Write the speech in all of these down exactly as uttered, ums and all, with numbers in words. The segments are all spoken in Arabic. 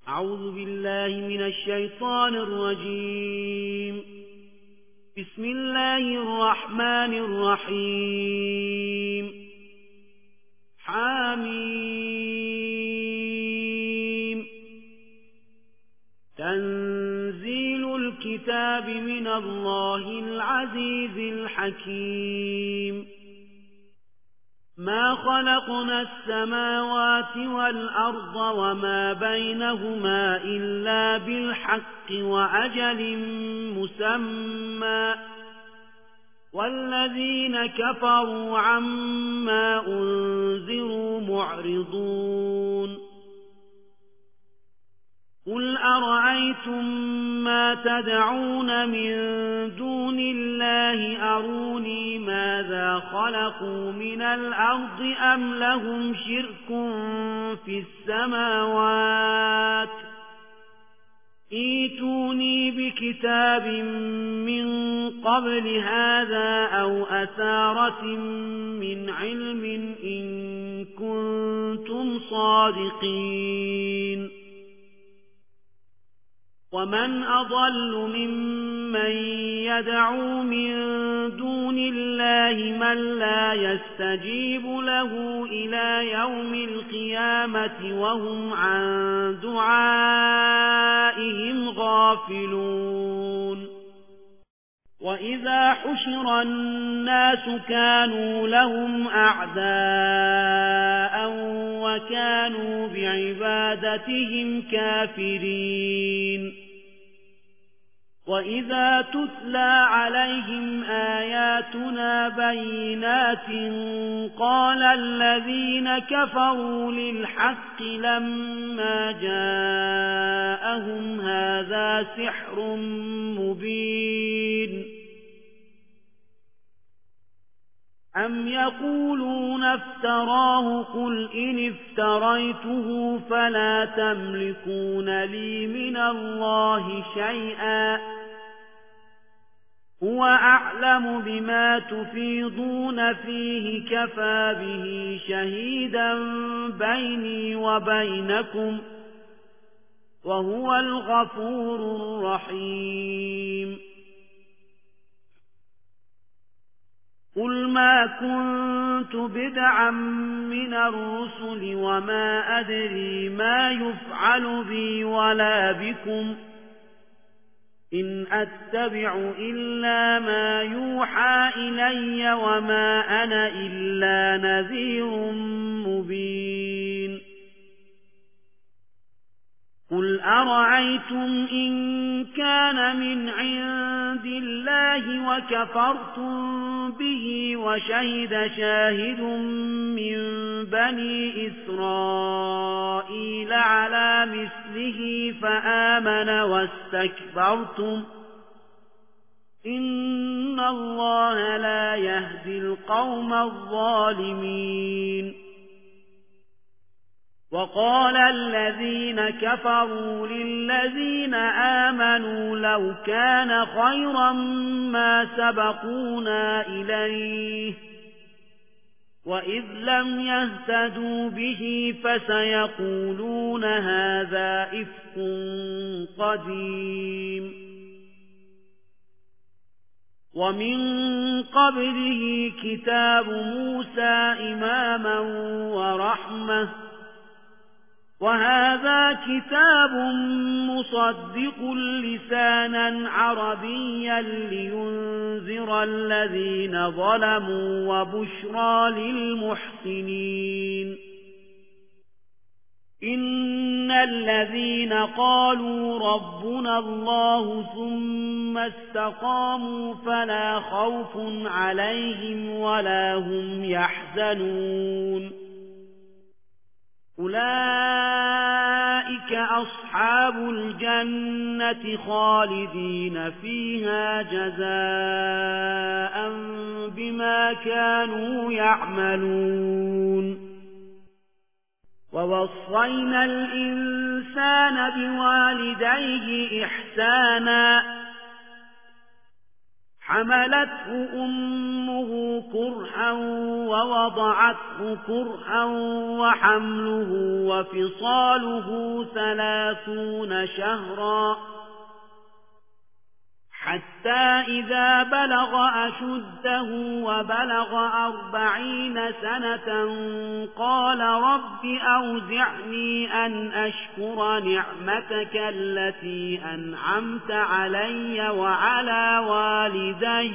أعوذ بالله من الشيطان الرجيم. بسم الله الرحمن الرحيم. حميم. تنزيل الكتاب من الله العزيز الحكيم. ما خلقنا السماوات والأرض وما بينهما إلا بالحق وأجل مسمى، والذين كفروا عما أنذروا معرضون. قل أرأيتم ما تدعون من دون الله أروني ماذا خلقوا من الأرض أم لهم شرك في السماوات؟ ائتوني بكتاب من قبل هذا أو أثارة من علم إن كنتم صادقين. ومن أضل ممن يدعو من دون الله من لا يستجيب له إلى يوم القيامة وهم عن دعائهم غافلون. وإذا حشر الناس كانوا لهم أعداء وكانوا بعبادتهم كافرين. وإذا تتلى عليهم آياتنا بينات قال الذين كفروا للحق لما جاءهم هذا سحر مبين. أم يقولون افتراه قل إن افتريته فلا تملكون لي من الله شيئا هو أعلم بما تفيضون فيه كفى به شهيدا بيني وبينكم وهو الغفور الرحيم. قل ما كنت بدعا من الرسل وما أدري ما يفعل بي ولا بكم إن أتبع إلا ما يوحى إلي وما أنا إلا نذير مبين. قل أرأيتم إن كان من عند الله وكفرتم به وشهد شاهد من بني إسرائيل على مثله فآمن واستكبرتم إن الله لا يهدي القوم الظالمين. وقال الذين كفروا للذين آمنوا لو كان خيرا ما سبقونا إليه وإذ لم يهتدوا به فسيقولون هذا إفك قديم. ومن قبله كتاب موسى إماما ورحمة وهذا كتاب مصدق لسانا عربيا لينذر الذين ظلموا وبشرى للمحسنين. إن الذين قالوا ربنا الله ثم استقاموا فلا خوف عليهم ولا هم يحزنون. أولئك أصحاب الجنة خالدين فيها جزاء بما كانوا يعملون. ووصينا الإنسان بوالديه إحسانا حملته أمه كرها ووضعته كرها وحمله وفصاله ثلاثون شهرا حتى إذا بلغ أشده وبلغ أربعين سنة قال رب أوزعني أن أشكر نعمتك التي أنعمت علي وعلى والدي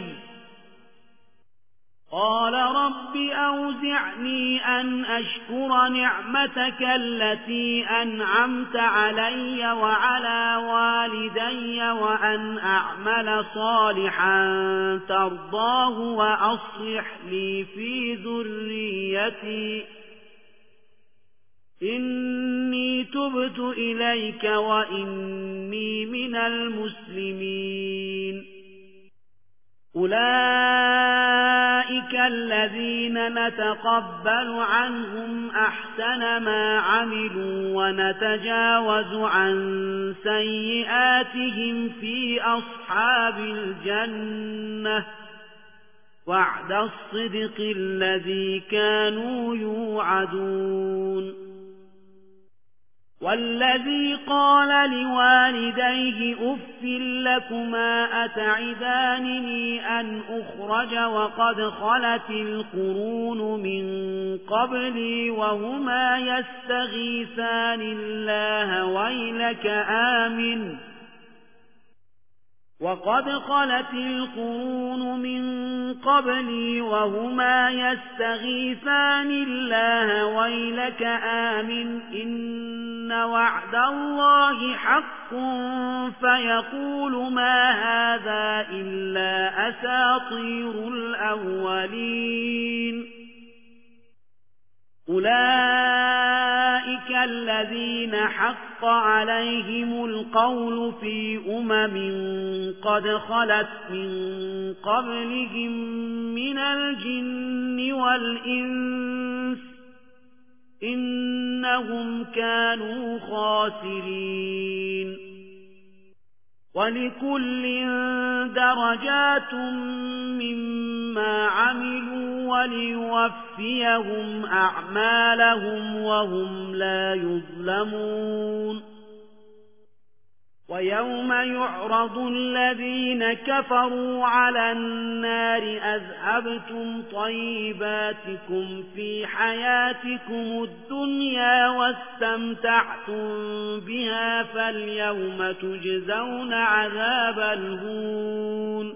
قال رب أوزعني أن أشكر نعمتك التي أنعمت علي وعلى والدي وأن أعمل صالحا ترضاه وأصلح لي في ذريتي إني تبت إليك وإني من المسلمين أولئك الذين نتقبل عنهم أحسن ما عملوا ونتجاوز عن سيئاتهم في أصحاب الجنة وعد الصدق الذي كانوا يوعدون والذي قال لوالديه أف لكما أتعدانني أن أخرج وقد خلت القرون من قبلي وهما يستغيثان الله ويلك آمن وقد خلت القرون من قبلي وهما يستغيثان الله ويلك آمن إن وعد الله حق فيقول ما هذا إلا أساطير الأولين أولئك الذين حق عليهم القول في أمم قد خلت من قبلهم من الجن والإنس إنهم كانوا خاسرين ولكل درجات مما عملوا وليوفيهم أعمالهم وهم لا يظلمون ويوم يعرض الذين كفروا على النار أذهبتم طيباتكم في حياتكم الدنيا واستمتعتم بها فاليوم تجزون عذاب الهون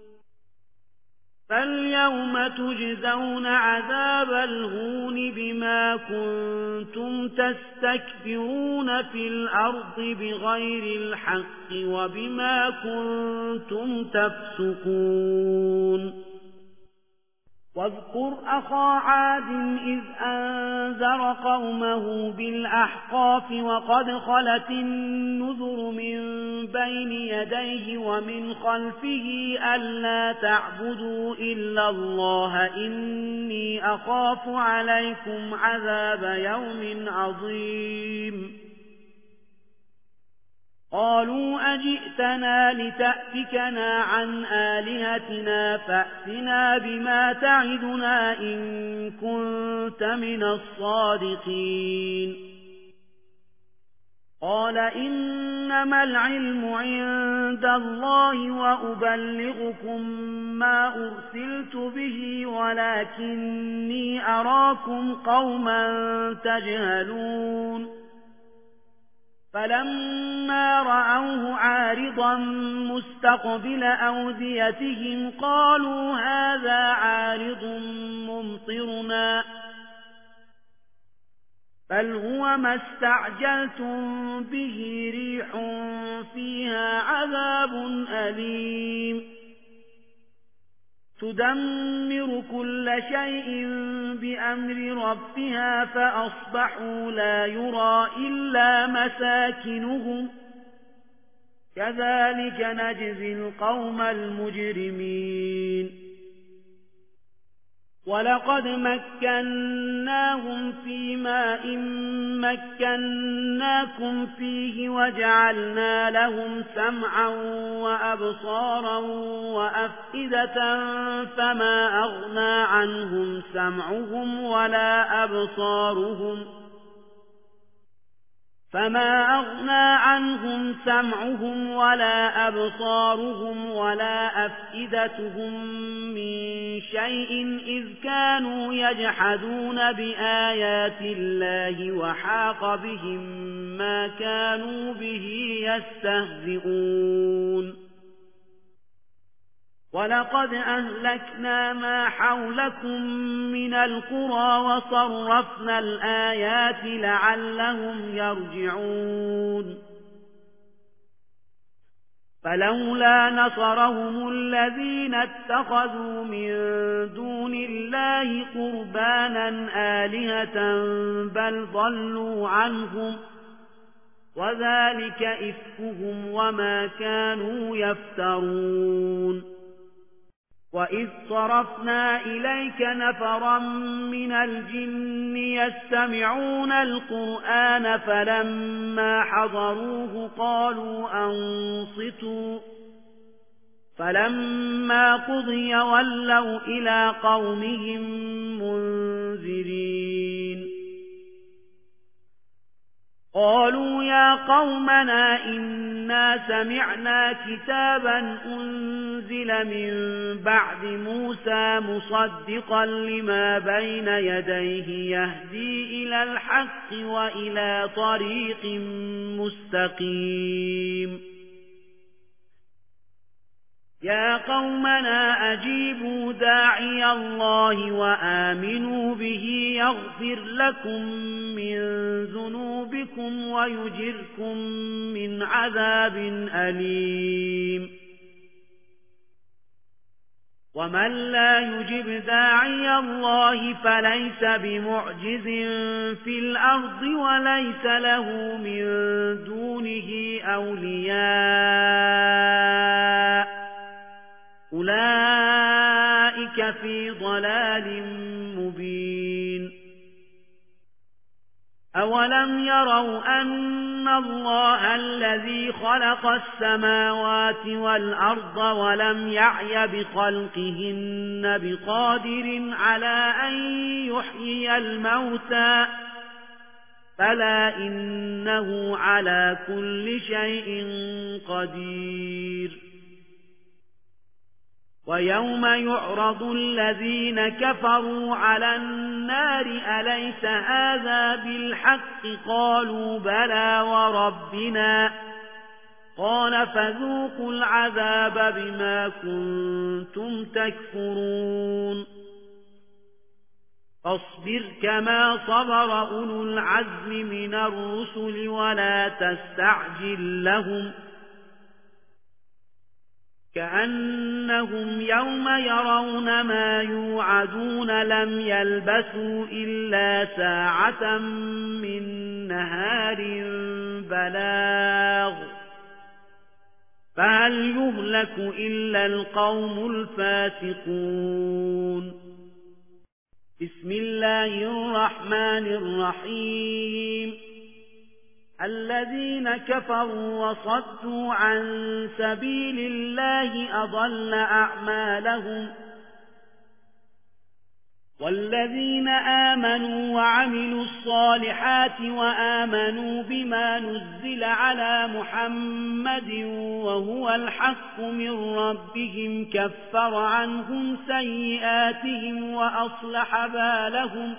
فاليوم تجزون عذاب الهون بما كنتم تستكبرون في الأرض بغير الحق وبما كنتم تفسقون واذكر أخا عاد إذ أنذر قومه بالأحقاف وقد خلت النذر من بين يديه ومن خلفه ألا تعبدوا إلا الله إني أخاف عليكم عذاب يوم عظيم قالوا أجئتنا لتأفكنا عن آلهتنا فأتنا بما تعدنا إن كنت من الصادقين قال إنما العلم عند الله وأبلغكم ما أرسلت به ولكني أراكم قوما تجهلون فلما رأوه عارضا مستقبل أوديتهم قالوا هذا عارض ممطرنا بل هو ما استعجلتم به ريح فيها عذاب أليم تدمر كل شيء بأمر ربها فأصبحوا لا يرى إلا مساكنهم كذلك نجزي القوم المجرمين ولقد مكناهم في ماء مكناكم فيه وجعلنا لهم سمعا وأبصارا وأفئدة فما أغنى عنهم سمعهم ولا أبصارهم فما أغنى عنهم سمعهم ولا أبصارهم ولا أفئدتهم من شيء إذ كانوا يجحدون بآيات الله وحاق بهم ما كانوا به يستهزئون ولقد أهلكنا ما حولكم من القرى وصرفنا الآيات لعلهم يرجعون فلولا نصرهم الذين اتخذوا من دون الله قربانا آلهة بل ضلوا عنهم وذلك إفكهم وما كانوا يفترون وإذ صرفنا إليك نفرا من الجن يستمعون القرآن فلما حضروه قالوا أنصتوا فلما قضي ولوا إلى قومهم منذرين قالوا يا قومنا إنا سمعنا كتابا أنزل من بعد موسى مصدقا لما بين يديه يهدي إلى الحق وإلى طريق مستقيم يا قومنا أجيبوا داعي الله وآمنوا به يغفر لكم من ذنوبكم ويجركم من عذاب أليم ومن لا يجب داعي الله فليس بمعجز في الأرض وليس له من دونه أولياء أولئك في ضلال مبين أولم يروا أن الله الذي خلق السماوات والأرض ولم يعي بخلقهن بقادر على أن يحيي الموتى فلا إنه على كل شيء قدير ويوم يعرض الذين كفروا على النار أليس هذا بالحق قالوا بلى وربنا قال فذوقوا العذاب بما كنتم تكفرون فاصبر كما صبر أولو العزم من الرسل ولا تستعجل لهم كأنهم يوم يرون ما يوعدون لم يلبثوا إلا ساعة من نهار بلاغ فهل يهلك إلا القوم الفاسقون بسم الله الرحمن الرحيم الذين كفروا وصدوا عن سبيل الله أضل أعمالهم والذين آمنوا وعملوا الصالحات وآمنوا بما نزل على محمد وهو الحق من ربهم كفر عنهم سيئاتهم وأصلح بالهم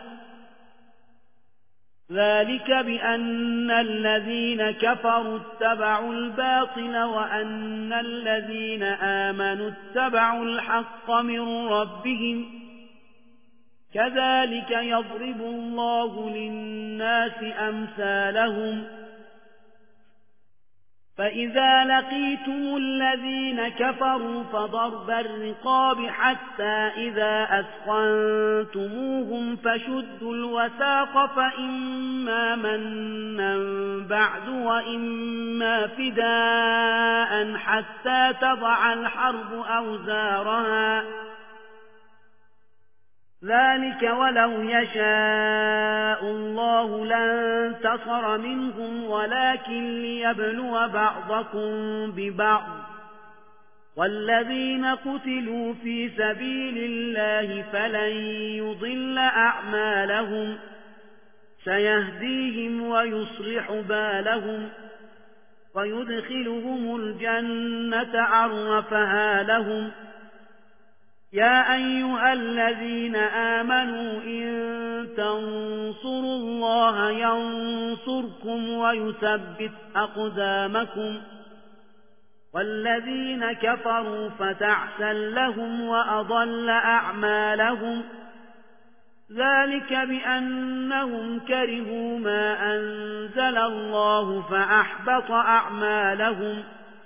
ذلك بأن الذين كفروا اتبعوا الباطل وأن الذين آمنوا اتبعوا الحق من ربهم كذلك يضرب الله للناس أمثالهم فإذا لقيتم الذين كفروا فضرب الرقاب حتى إذا أثخنتموهم فشدوا الوثاق فإما منا بعد وإما فداء حتى تضع الحرب أوزارها ذلك ولو يشاء الله لانتصر منهم ولكن ليبلو بعضكم ببعض والذين قتلوا في سبيل الله فلن يضل أعمالهم سيهديهم ويصلح بالهم ويدخلهم الجنة عرفها لهم يا أيها الذين آمنوا إن تنصروا الله ينصركم ويثبت أقدامكم والذين كفروا فتعسا لهم وأضل أعمالهم ذلك بأنهم كرهوا ما أنزل الله فأحبط أعمالهم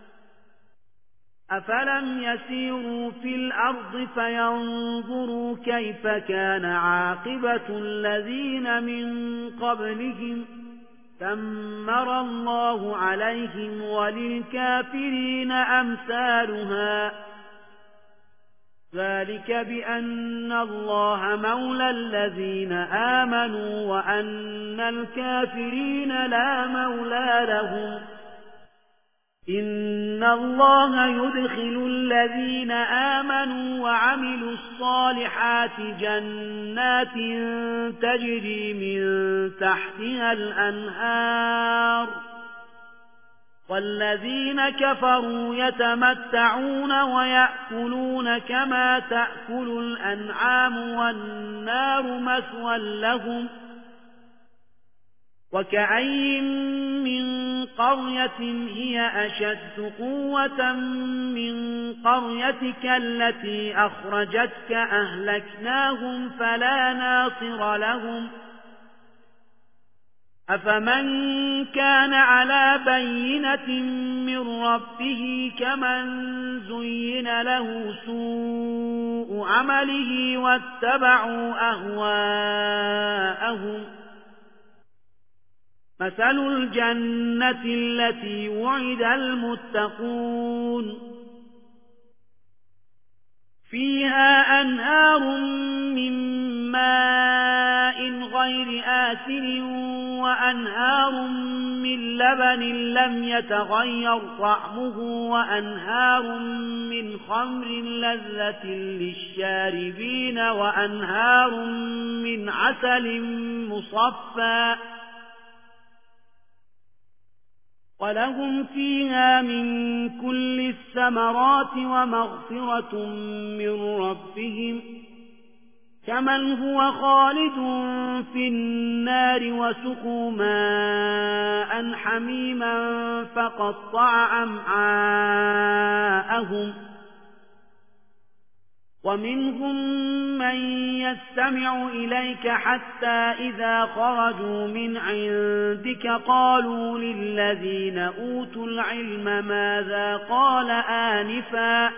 أفلم يسيروا في الأرض فينظروا كيف كان عاقبة الذين من قبلهم دمر الله عليهم وللكافرين أمثالها ذلك بأن الله مولى الذين آمنوا وأن الكافرين لا مولى لهم إن الله يدخل الذين آمنوا وعملوا الصالحات جنات تجري من تحتها الأنهار والذين كفروا يتمتعون ويأكلون كما تأكل الأنعام والنار مثوى لهم وكأين من قرية هي أشد قوة من قريتك التي أخرجتك أهلكناهم فلا ناصر لهم أفمن كان على بينة من ربه كمن زين له سوء عمله واتبعوا أهواءهم مثل الجنة التي وعد المتقون فيها أنهار من ماء غير آسن وأنهار من لبن لم يتغير طعمه وأنهار من خمر لذة للشاربين وأنهار من عسل مصفى ولهم فيها من كل الثمرات ومغفرة من ربهم كمن هو خالد في النار وسقوا ماء حميما فقطع أمعاءهم ومنهم من يستمع إليك حتى إذا خرجوا من عندك قالوا للذين أوتوا العلم ماذا قال آنفا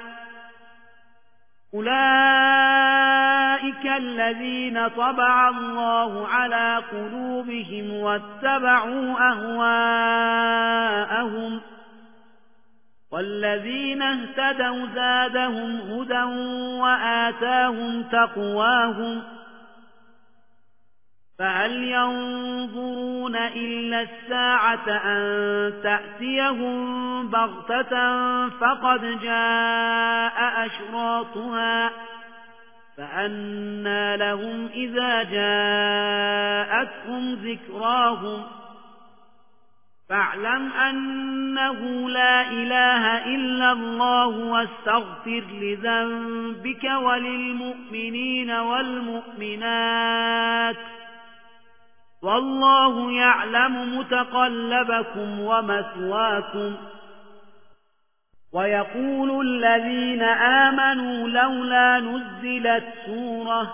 أولئك الذين طبع الله على قلوبهم واتبعوا أهواءهم والذين اهتدوا زادهم هدى وآتاهم تقواهم فهل ينظرون إلا الساعة أن تأتيهم بغتة فقد جاء أشراطها فأنى لهم إذا جاءتهم ذكراهم فاعلم أنه لا إله إلا الله واستغفر لذنبك وللمؤمنين والمؤمنات والله يعلم متقلبكم ومثواكم ويقول الذين آمنوا لولا نزلت سورة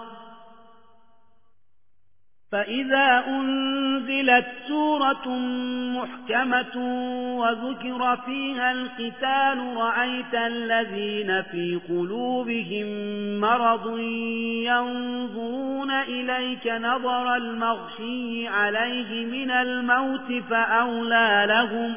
فإذا أنزلت سورة محكمة وذكر فيها القتال رأيت الذين في قلوبهم مرض ينظرون إليك نظر المغشي عليه من الموت فأولى لهم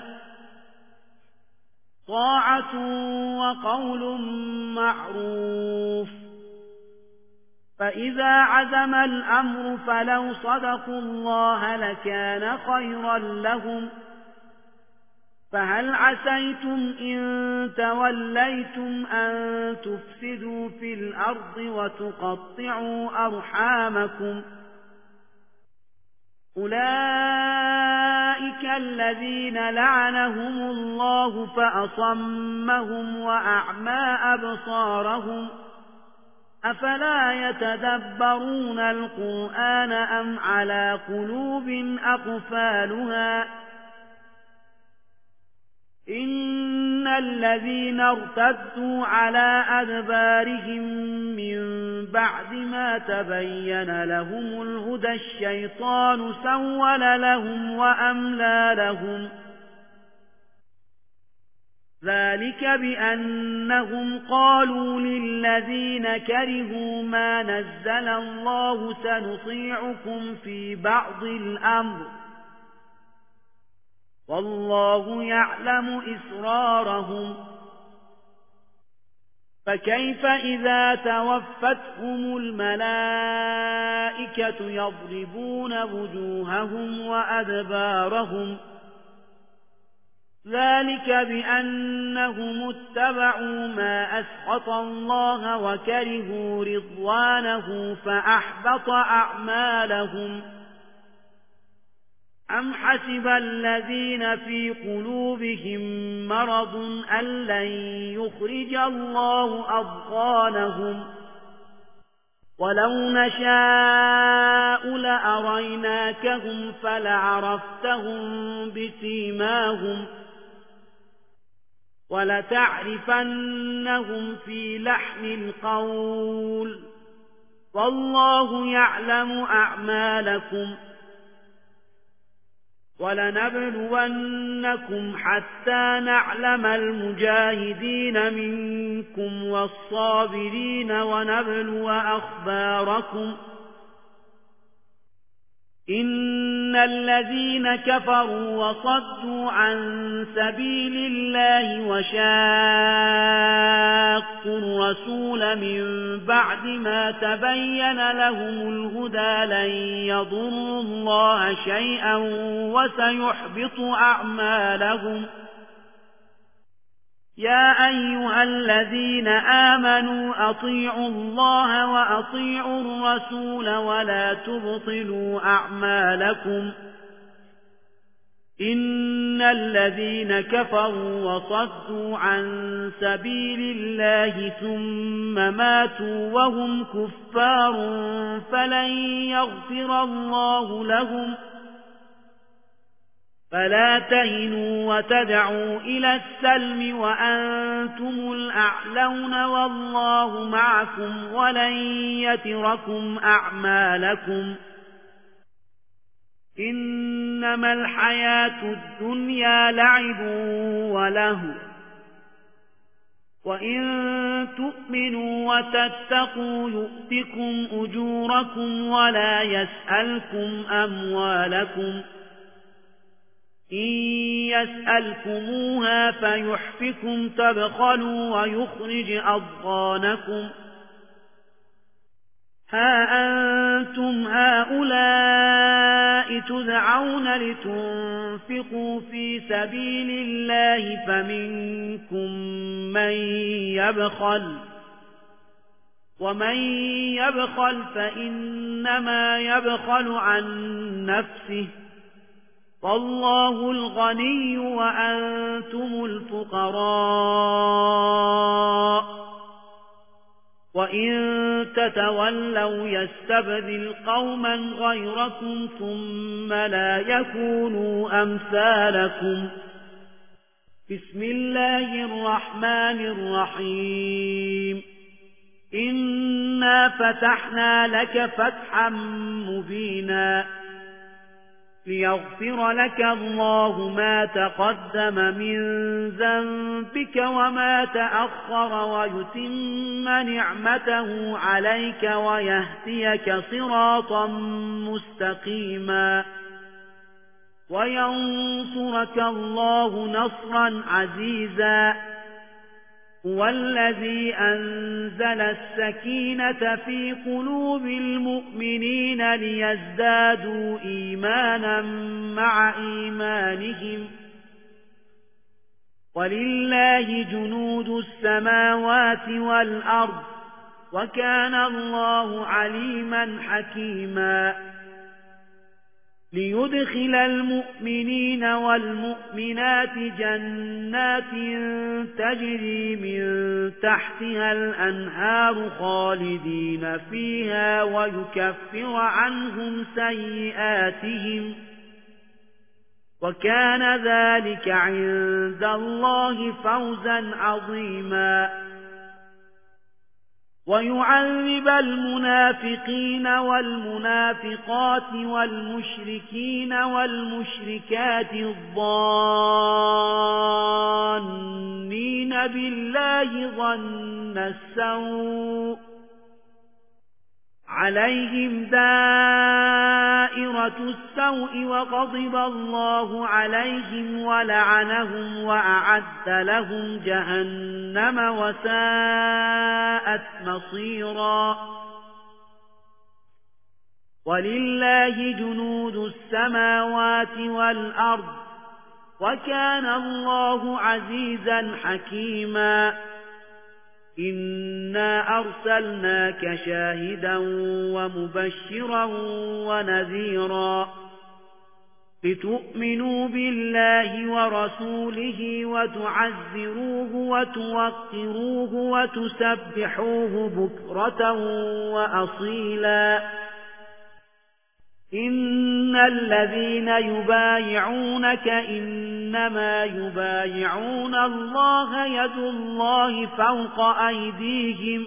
طاعة وقول معروف فإذا عزم الأمر فلو صدقوا الله لكان خيرا لهم فهل عسيتم إن توليتم أن تفسدوا في الأرض وتقطعوا أرحامكم أولئك الذين لعنهم الله فأصمهم وأعمى أبصارهم أفلا يتدبرون القرآن أم على قلوب أقفالها إن الذين ارتدوا على أدبارهم من بعد ما تبين لهم الهدى الشيطان سول لهم وأملى لهم ذلك بأنهم قالوا للذين كرهوا ما نزل الله سنطيعكم في بعض الأمر والله يعلم إسرارهم فكيف إذا توفتهم الملائكة يضربون وجوههم وأدبارهم ذلك بأنهم اتبعوا ما أسخط الله وكرهوا رضوانه فأحبط أعمالهم أم حسب الذين في قلوبهم مرض أن لن يخرج الله أضغانهم ولو نشاء لأريناكهم فلعرفتهم بسيماهم ولتعرفنهم في لحن القول والله يعلم أعمالكم ولنبلونكم حتى نعلم المجاهدين منكم والصابرين ونبلو أخباركم إن الذين كفروا وصدوا عن سبيل الله وشاقوا الرسول من بعد ما تبين لهم الهدى لن يضروا الله شيئا وسيحبط أعمالهم يا أيها الذين آمنوا أطيعوا الله وأطيعوا الرسول ولا تبطلوا أعمالكم إن الذين كفروا وصدوا عن سبيل الله ثم ماتوا وهم كفار فلن يغفر الله لهم فلا تهنوا وتدعوا إلى السلم وأنتم الأعلون والله معكم ولن يتركم أعمالكم إنما الحياة الدنيا لعب وله وإن تؤمنوا وتتقوا يؤتكم أجوركم ولا يسألكم أموالكم إن يسألكموها فيحفكم تبخلوا ويخرج أضغانكم ها أنتم هؤلاء تدعون لتنفقوا في سبيل الله فمنكم من يبخل ومن يبخل فإنما يبخل عن نفسه والله الغني وأنتم الفقراء وإن تتولوا يستبدل قوما غيركم ثم لا يكونوا أمثالكم بسم الله الرحمن الرحيم إنا فتحنا لك فتحا مبينا ليغفر لك الله ما تقدم من ذنبك وما تأخر ويتم نعمته عليك ويهديك صراطا مستقيما وينصرك الله نصرا عزيزا هو الذي أنزل السكينة في قلوب المؤمنين ليزدادوا إيمانا مع إيمانهم ولله جنود السماوات والأرض وكان الله عليما حكيما ليدخل المؤمنين والمؤمنات جنات تجري من تحتها الأنهار خالدين فيها ويكفر عنهم سيئاتهم وكان ذلك عند الله فوزا عظيما ويعذب المنافقين والمنافقات والمشركين والمشركات الظانين بالله ظن السوء عليهم دائرة السوء وغضب الله عليهم ولعنهم وأعد لهم جهنم وساءت مصيرا ولله جنود السماوات والأرض وكان الله عزيزا حكيما إنا أرسلناك شاهدا ومبشرا ونذيرا لتؤمنوا بالله ورسوله وتعزروه وتوقروه وتسبحوه بكرة وأصيلا إن الذين يبايعونك إنما يبايعون الله يد الله فوق أيديهم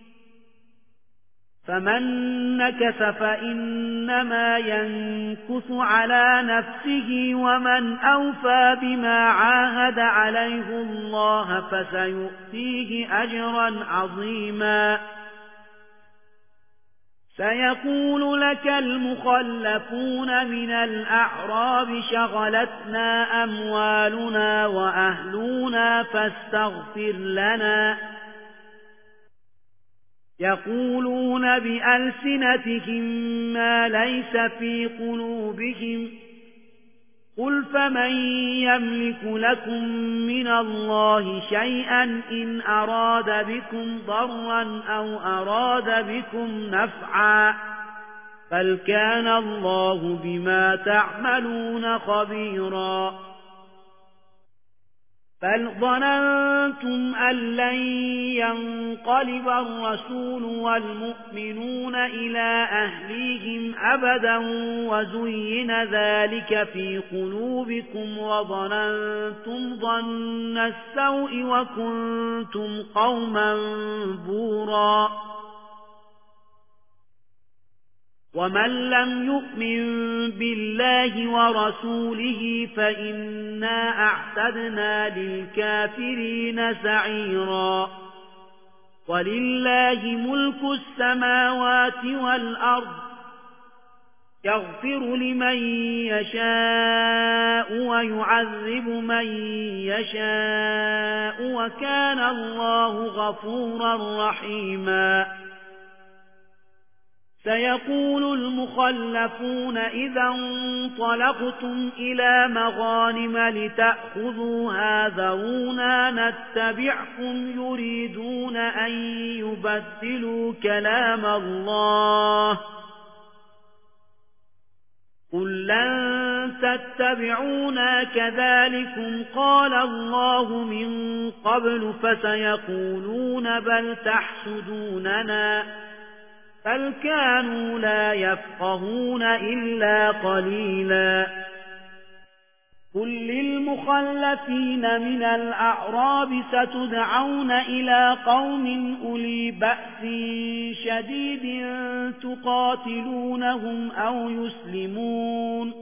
فمن نكث فإنما ينكث على نفسه ومن أوفى بما عاهد عليه الله فسيؤتيه أجرا عظيما سيقول لك المخلفون من الأعراب شغلتنا أموالنا وأهلنا فاستغفر لنا يقولون بألسنتهم ما ليس في قلوبهم قل فمن يملك لكم من الله شيئا إن أراد بكم ضرا أو أراد بكم نفعا بل كان الله بما تعملون خبيرا بل ظننتم أن لن ينقلب الرسول والمؤمنون إلى أهليهم أبدا وزين ذلك في قلوبكم وظننتم ظن السوء وكنتم قوما بورا ومن لم يؤمن بالله ورسوله فإنا أعتدنا للكافرين سعيرا ولله ملك السماوات والأرض يغفر لمن يشاء ويعذب من يشاء وكان الله غفورا رحيما سيقول المخلفون إذا انطلقتم إلى مغانم لتأخذوها ذرونا نتبعكم يريدون أن يبدلوا كلام الله قل لن تتبعونا كذلكم قال الله من قبل فسيقولون بل تحسدوننا بل كانوا لا يفقهون إلا قليلا قل للمخلفين من الأعراب ستدعون إلى قوم أولي بأس شديد تقاتلونهم أو يسلمون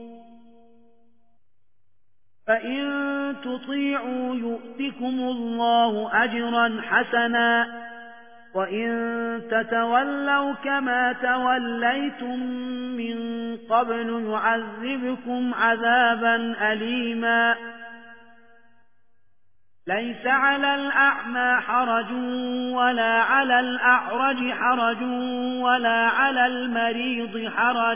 فإن تطيعوا يؤتكم الله أجرا حسنا وإن تتولوا كما توليتم من قبل يعذبكم عذابا أليما ليس على الأعمى حرج ولا على الأعرج حرج ولا على المريض حرج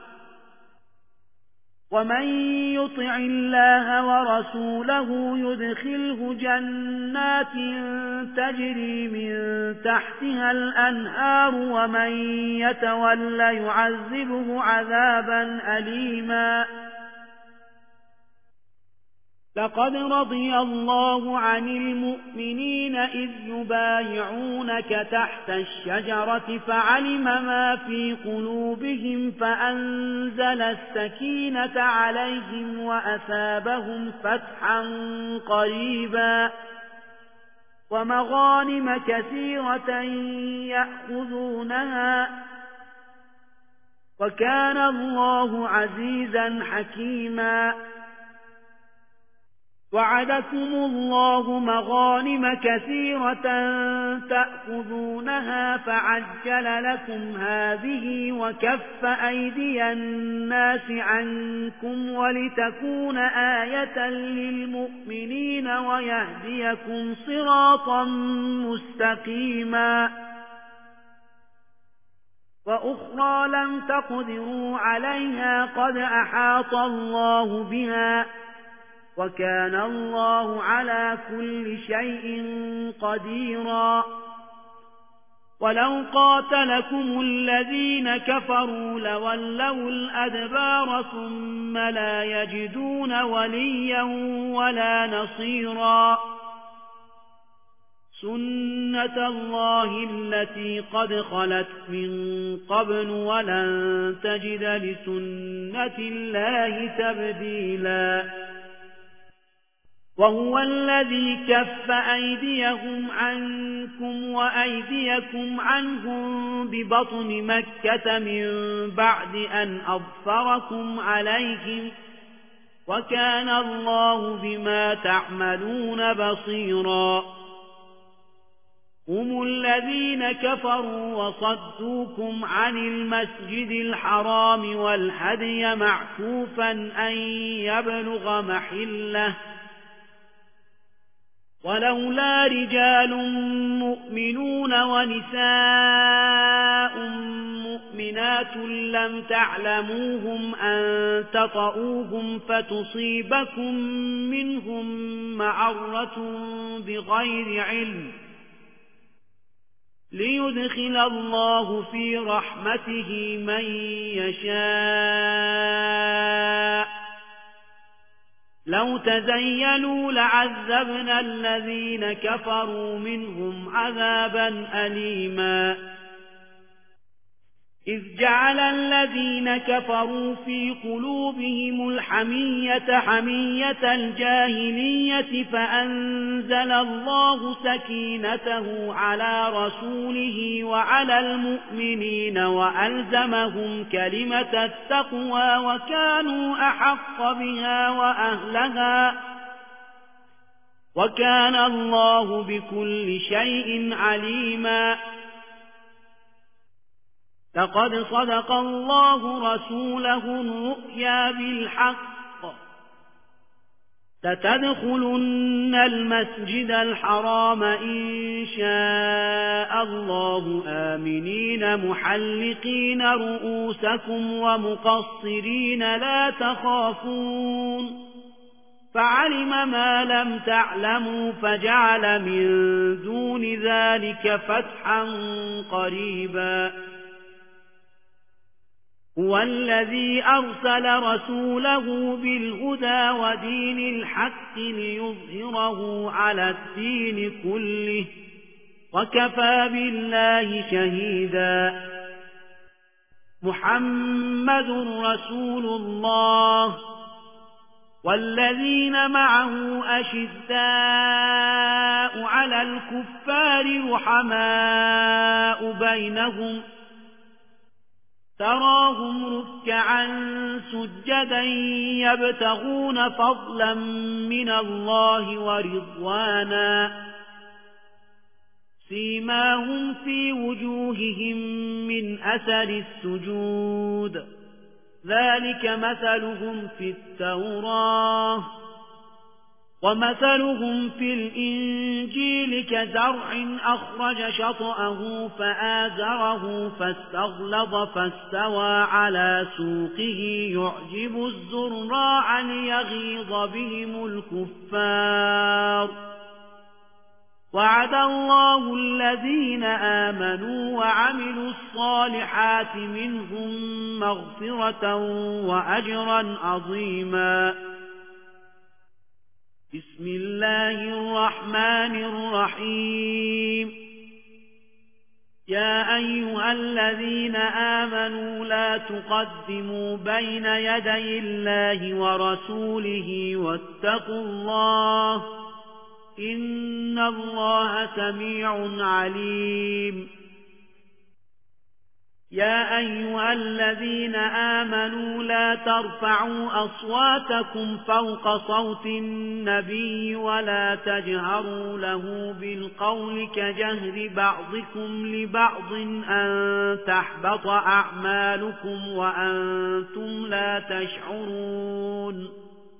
ومن يطع الله ورسوله يدخله جنات تجري من تحتها الأنهار ومن يتولى يعذبه عذابا أليما لقد رضي الله عن المؤمنين إذ يبايعونك تحت الشجرة فعلم ما في قلوبهم فأنزل السكينة عليهم وأثابهم فتحا قريبا ومغانم كثيرة يأخذونها وكان الله عزيزا حكيما وعدكم الله مغانم كثيرة تأخذونها فعجل لكم هذه وكف أيدي الناس عنكم ولتكون آية للمؤمنين ويهديكم صراطا مستقيما وأخرى لم تقدروا عليها قد أحاط الله بها وكان الله على كل شيء قديرا ولو قاتلكم الذين كفروا لولوا الأدبار ثم لا يجدون وليا ولا نصيرا سنة الله التي قد خلت من قبل ولن تجد لسنة الله تبديلا وهو الذي كف أيديهم عنكم وأيديكم عنهم ببطن مكة من بعد أن أظفركم عليهم وكان الله بما تعملون بصيرا هم الذين كفروا وصدوكم عن المسجد الحرام والهدي معكوفا أن يبلغ محله ولولا رجال مؤمنون ونساء مؤمنات لم تعلموهم أن تطؤوهم فتصيبكم منهم معرة بغير علم ليدخل الله في رحمته من يشاء لو تزينوا لعذبنا الذين كفروا منهم عذابا أليما إذ جعل الذين كفروا في قلوبهم الحمية حمية الجاهلية فأنزل الله سكينته على رسوله وعلى المؤمنين وألزمهم كلمة التقوى وكانوا أحق بها وأهلها وكان الله بكل شيء عليما لقد صدق الله رسوله الرؤيا بالحق ستدخلن المسجد الحرام إن شاء الله آمنين محلقين رؤوسكم ومقصرين لا تخافون فعلم ما لم تعلموا فجعل من دون ذلك فتحا قريبا هو الذي أرسل رسوله بالهدى ودين الحق ليظهره على الدين كله وكفى بالله شهيدا محمد رسول الله والذين معه أشداء على الكفار رحماء بينهم تراهم ركعا سجدا يبتغون فضلا من الله ورضوانا سيماهم في وجوههم من أثر السجود ذلك مثلهم في التوراة ومثلهم في الإنجيل كزرع أخرج شطأه فآزره فاستغلظ فاستوى على سوقه يعجب الزراع ليغيظ بهم الكفار وعد الله الذين آمنوا وعملوا الصالحات منهم مغفرة وأجرا عظيما. بسم الله الرحمن الرحيم. يا أيها الذين آمنوا لا تقدموا بين يدي الله ورسوله واتقوا الله إن الله سميع عليم. يا أيها الذين آمنوا لا ترفعوا أصواتكم فوق صوت النبي ولا تجهروا له بالقول كجهر بعضكم لبعض أن تحبط أعمالكم وأنتم لا تشعرون.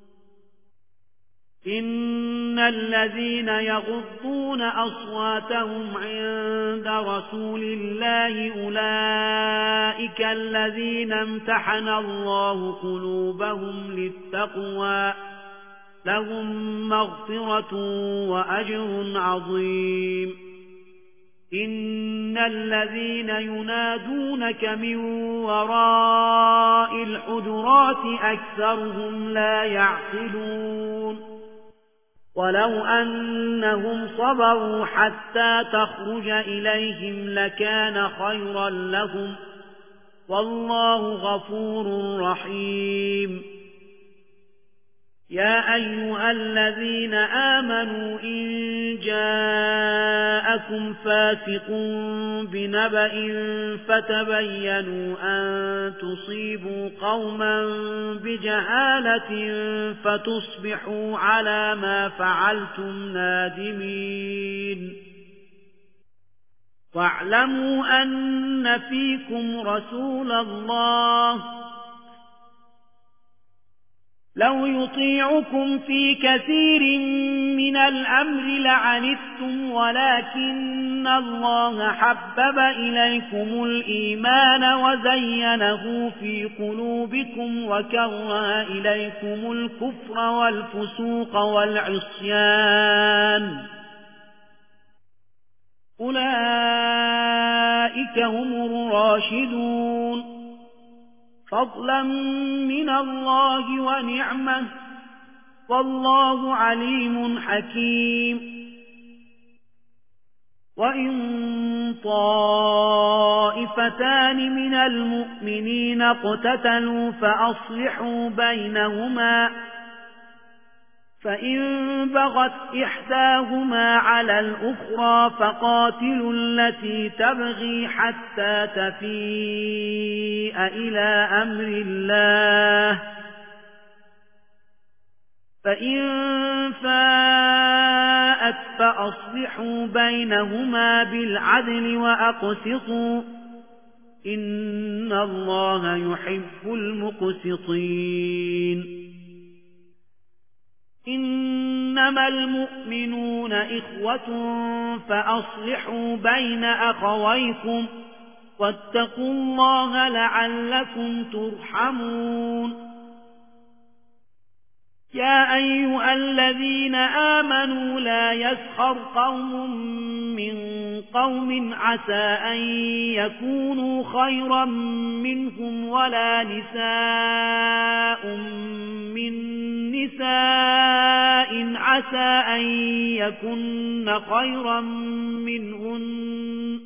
إن الذين يغضون أصواتهم عند رسول الله أولئك الذين امتحن الله قلوبهم للتقوى لهم مغفرة وأجر عظيم. إن الذين ينادونك من وراء الحجرات أكثرهم لا يعقلون. ولو أنهم صبروا حتى تخرج إليهم لكان خيرا لهم والله غفور رحيم. يا أيها الذين آمنوا إن جاءكم فاسق بنبأ فتبينوا أن تصيبوا قوما بجهالة فتصبحوا على ما فعلتم نادمين. واعلموا أن فيكم رسول الله لو يطيعكم في كثير من الأمر لعنتم ولكن الله حبب إليكم الإيمان وزينه في قلوبكم وكره إليكم الكفر والفسوق والعصيان أولئك هم الراشدون فضلا من الله ونعمة والله عليم حكيم. وإن طائفتان من المؤمنين اقتتلوا فأصلحوا بينهما فإن بغت إحداهما على الأخرى فقاتلوا التي تبغي حتى تفيء إلى أمر الله فإن فاءت فأصلحوا بينهما بالعدل وأقسطوا إن الله يحب المقسطين. إنما المؤمنون إخوة فأصلحوا بين أخويكم واتقوا الله لعلكم ترحمون. يا أيها الذين آمنوا لا يسخر قوم من قوم عسى أن يكونوا خيرا منهم ولا نساء من نساء عسى أن يكن خيرا منهن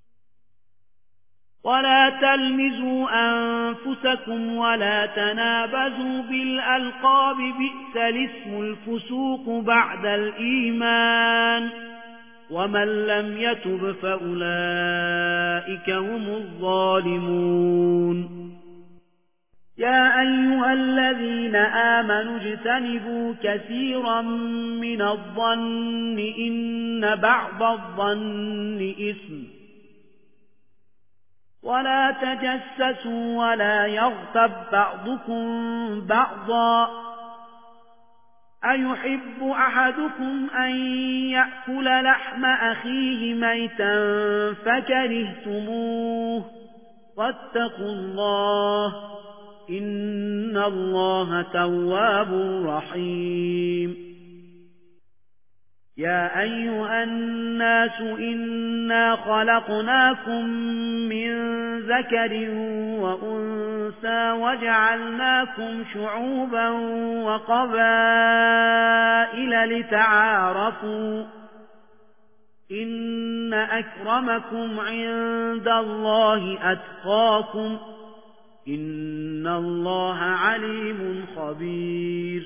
ولا تلمزوا أنفسكم ولا تنابزوا بالألقاب بئس الاسم الفسوق بعد الإيمان ومن لم يتب فأولئك هم الظالمون. يا أيها الذين آمنوا اجتنبوا كثيرا من الظن إن بعض الظن إثم ولا تجسسوا ولا يغتب بعضكم بعضا أيحب أحدكم أن يأكل لحم أخيه ميتا فكرهتموه واتقوا الله إن الله تواب رحيم يا أيها الناس إنا خلقناكم من ذكر وأنثى وجعلناكم شعوبا وقبائل لتعارفوا إن أكرمكم عند الله أتقاكم إن الله عليم خبير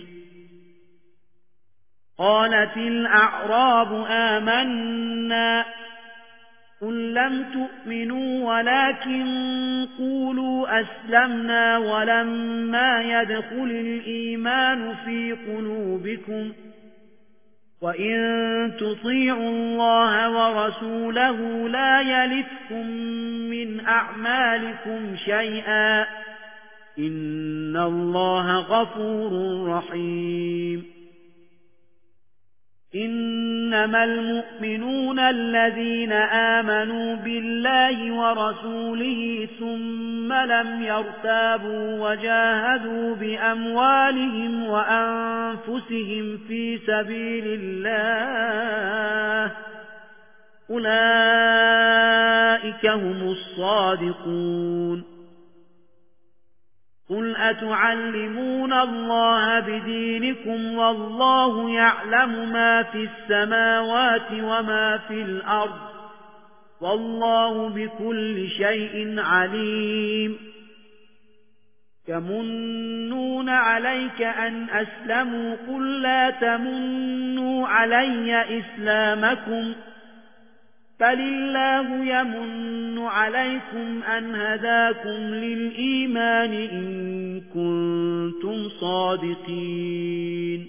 قالت الأعراب آمنا قل لم تؤمنوا ولكن قولوا أسلمنا ولما يدخل الإيمان في قلوبكم وإن تطيعوا الله ورسوله لا يلتكم من أعمالكم شيئا إن الله غفور رحيم إنما المؤمنون الذين آمنوا بالله ورسوله ثم لم يرتابوا وجاهدوا بأموالهم وأنفسهم في سبيل الله أولئك هم الصادقون قل أتعلمون الله بدينكم والله يعلم ما في السماوات وما في الأرض والله بكل شيء عليم يمنون عليك أن أسلموا قل لا تمنوا علي إسلامكم بل الله يمن عليكم أن هداكم للإيمان إن كنتم صادقين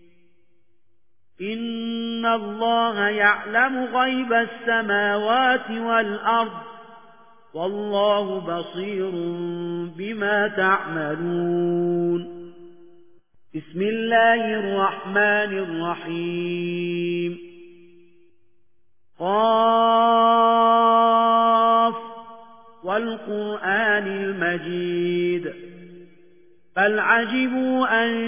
إن الله يعلم غيب السماوات والأرض والله بصير بما تعملون بسم الله الرحمن الرحيم قاف والقرآن المجيد بل عجبوا أن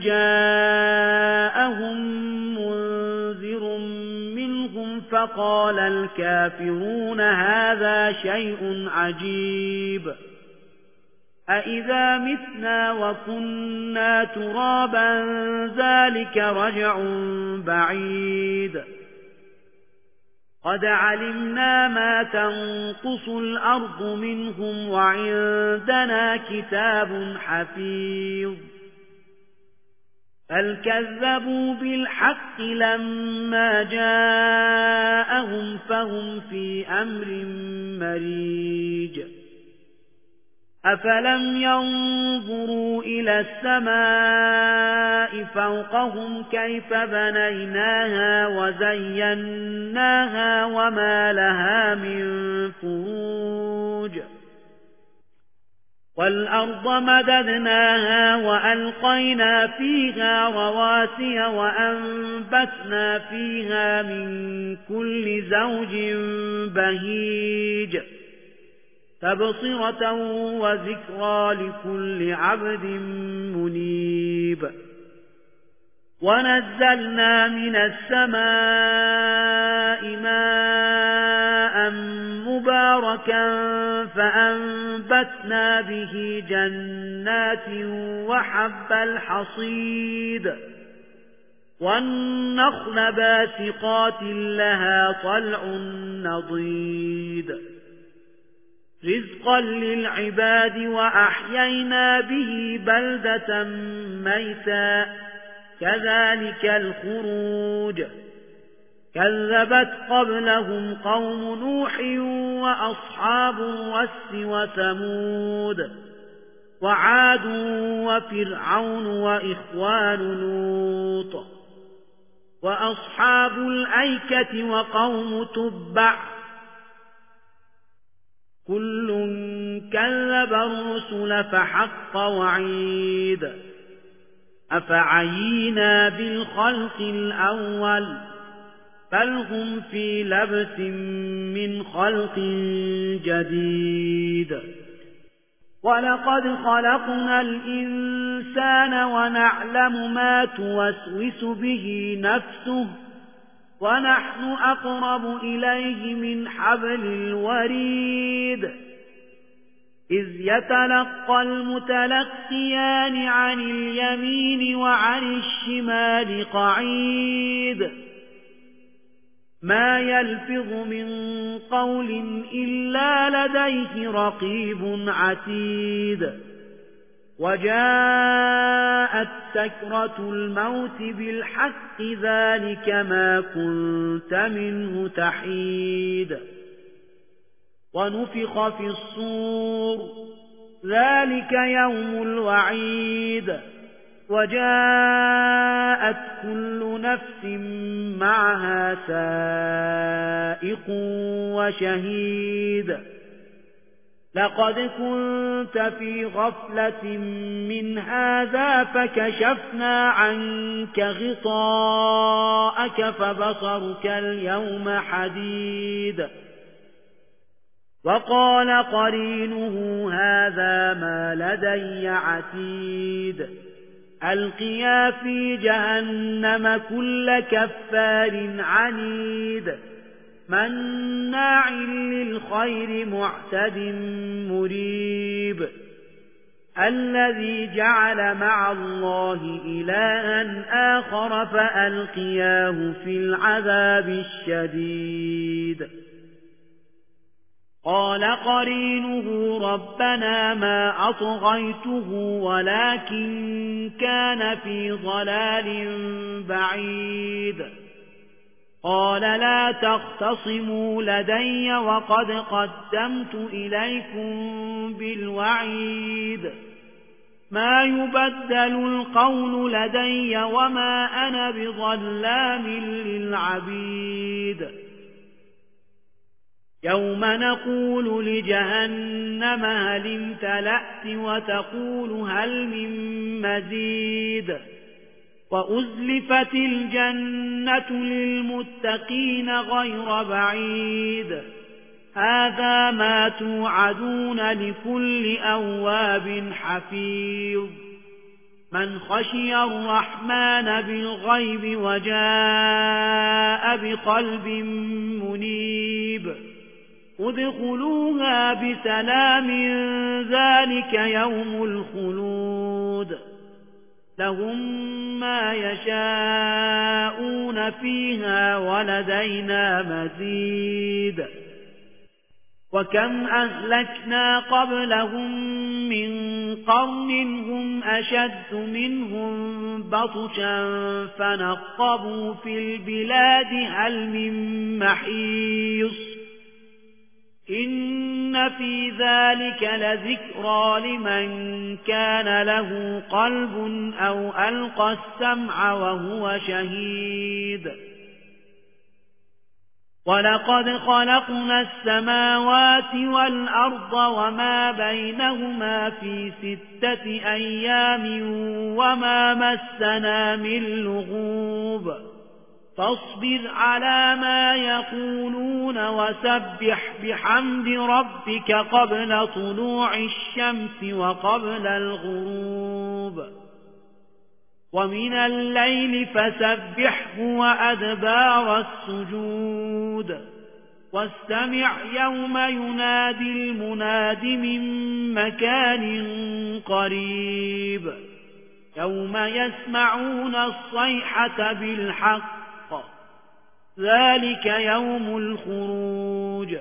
جاءهم منذر منهم فقال الكافرون هذا شيء عجيب أإذا متنا وكنا ترابا ذلك رجع بعيد قد علمنا ما تنقص الأرض منهم وعندنا كتاب حفيظ بل كذبوا بالحق لما جاءهم فهم في أمر مريج أفلم ينظروا إلى السماء فوقهم كيف بنيناها وزيناها وما لها من فروج والأرض مددناها وألقينا فيها رواسي وأنبتنا فيها من كل زوج بهيج تبصرة وذكرى لكل عبد منيب ونزلنا من السماء ماء مباركا فأنبتنا به جنات وحب الحصيد والنخل باسقات لها طلع نضيد رزقا للعباد وأحيينا به بلدة ميتا كذلك الخروج كذبت قبلهم قوم نوح وأصحاب الرس وثمود وعاد وفرعون وإخوان لوط وأصحاب الأيكة وقوم تبع كل كذب الرسل فحق وعيد أفعينا بالخلق الأول بل هم في لبس من خلق جديد ولقد خلقنا الإنسان ونعلم ما توسوس به نفسه ونحن أقرب إليه من حبل الوريد إذ يتلقى المتلقيان عن اليمين وعن الشمال قعيد ما يلفظ من قول إلا لديه رقيب عتيد وجاءت سكرة الموت بالحق ذلك ما كنت منه تحيد ونفخ في الصور ذلك يوم الوعيد وجاءت كل نفس معها سائق وشهيد لقد كنت في غفلة من هذا فكشفنا عنك غطاءك فبصرك اليوم حديد وقال قرينه هذا ما لدي عتيد ألقيا في جهنم كل كفار عنيد مناع للخير معتد مريب الذي جعل مع الله إلها آخر فألقياه في العذاب الشديد قال قرينه ربنا ما أطغيته ولكن كان في ضلال بعيد قال لا تختصموا لدي وقد قدمت إليكم بالوعيد ما يبدل القول لدي وما أنا بظلام للعبيد يوم نقول لجهنم هل امتلأت وتقول هل من مزيد وأزلفت الجنة للمتقين غير بعيد هذا ما توعدون لكل أواب حفيظ من خشي الرحمن بالغيب وجاء بقلب منيب ادخلوها بسلام ذلك يوم الخلود لهم ما يشاءون فيها ولدينا مزيد وكم أهلكنا قبلهم من قرن هم أشد منهم بطشا فنقبوا في البلاد هل من محيص إن في ذلك لذكرى لمن كان له قلب أو ألقى السمع وهو شهيد ولقد خلقنا السماوات والأرض وما بينهما في ستة أيام وما مسنا من لغوب فاصبر على ما يقولون وسبح بحمد ربك قبل طلوع الشمس وقبل الغروب ومن الليل فسبحه وأدبار السجود واستمع يوم ينادي المناد من مكان قريب يوم يسمعون الصيحة بالحق ذلك يوم الخروج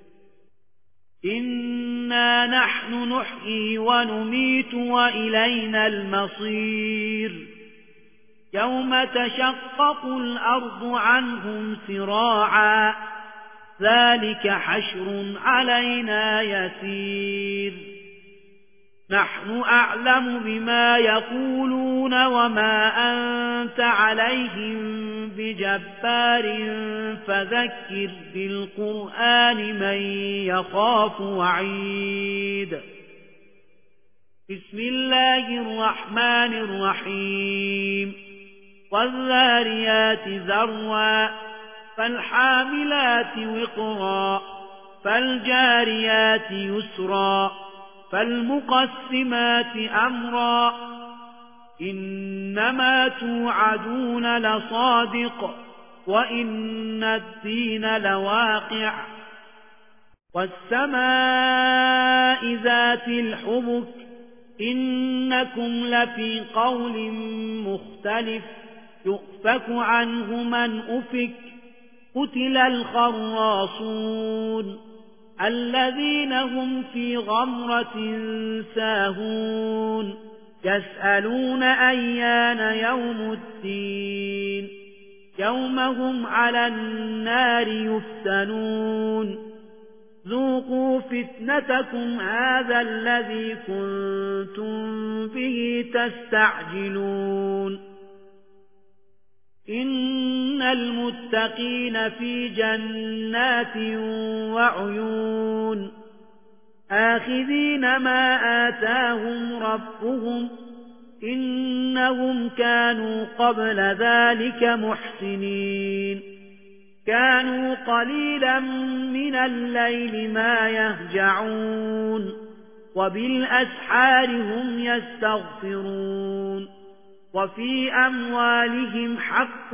إنا نحن نحيي ونميت وإلينا المصير يوم تشقق الأرض عنهم سراعا ذلك حشر علينا يسير نحن أعلم بما يقولون وما أنت عليهم بجبار فذكر بالقرآن من يخاف وعيد بسم الله الرحمن الرحيم والذاريات ذروا فالحاملات وقرا فالجاريات يسرا فالمقسمات أمرا إنما توعدون لصادق وإن الدين لواقع والسماء ذات الحبك إنكم لفي قول مختلف يؤفك عنه من أفك قتل الخراصون الذين هم في غمرة ساهون يسألون أيان يوم الدين يوم هم على النار يفتنون ذوقوا فتنتكم هذا الذي كنتم به تستعجلون إن المتقين في جنات وعيون آخذين ما آتاهم ربهم إنهم كانوا قبل ذلك محسنين كانوا قليلا من الليل ما يهجعون وبالأسحار هم يستغفرون وفي أموالهم حق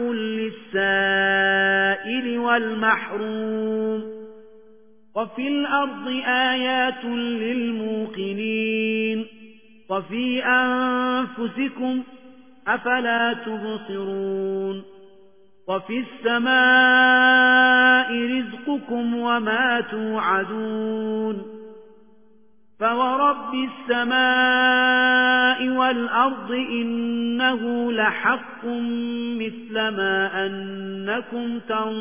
للسائل والمحروم وفي الأرض آيات للموقنين وفي أنفسكم أفلا تبصرون وفي السماء رزقكم وما توعدون فورب السماء والأرض إنه لحق مثل ما أنكم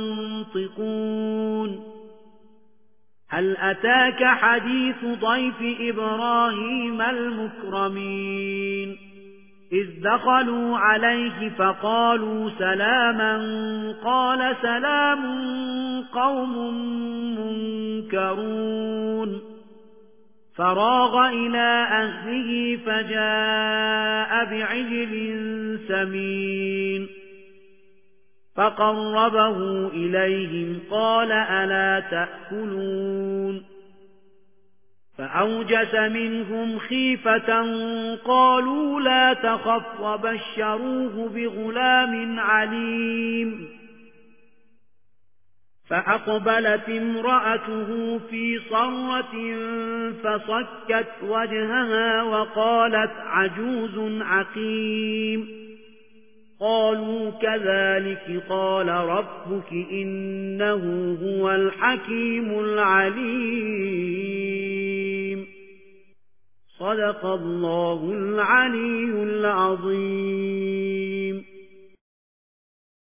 تنطقون هل أتاك حديث ضيف إبراهيم المكرمين إذ دخلوا عليه فقالوا سلاما قال سلام قوم منكرون فراغ إلى أهله فجاء بعجل سمين فقربه إليهم قال ألا تأكلون فأوجس منهم خيفة قالوا لا تخف وبشروه بغلام عليم فأقبلت امرأته في صرة فصكت وجهها وقالت عجوز عقيم قالوا كذلك قال ربك إنه هو الحكيم العليم صدق الله العلي العظيم.